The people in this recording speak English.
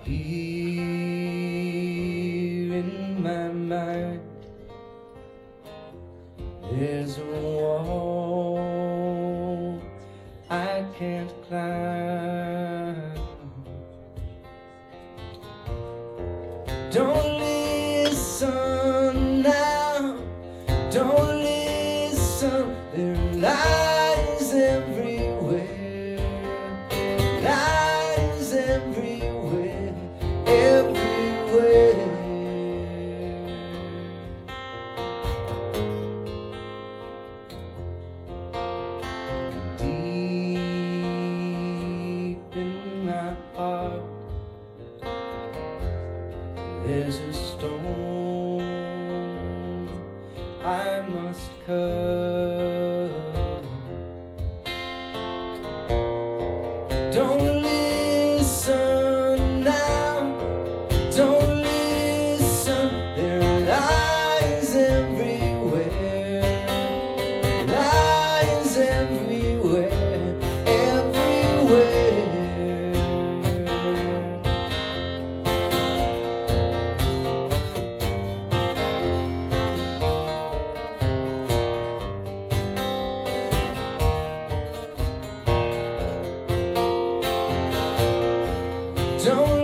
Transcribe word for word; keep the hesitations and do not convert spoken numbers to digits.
Here in my mind, there's a wall I can't climb. Don't listen now, don't listen, there are lies everywhere, lies everywhere, everywhere. Deep in my heart, there's a stone I must cut. Don't listen now, don't listen, there are lies everywhere, lies everywhere, everywhere. Don't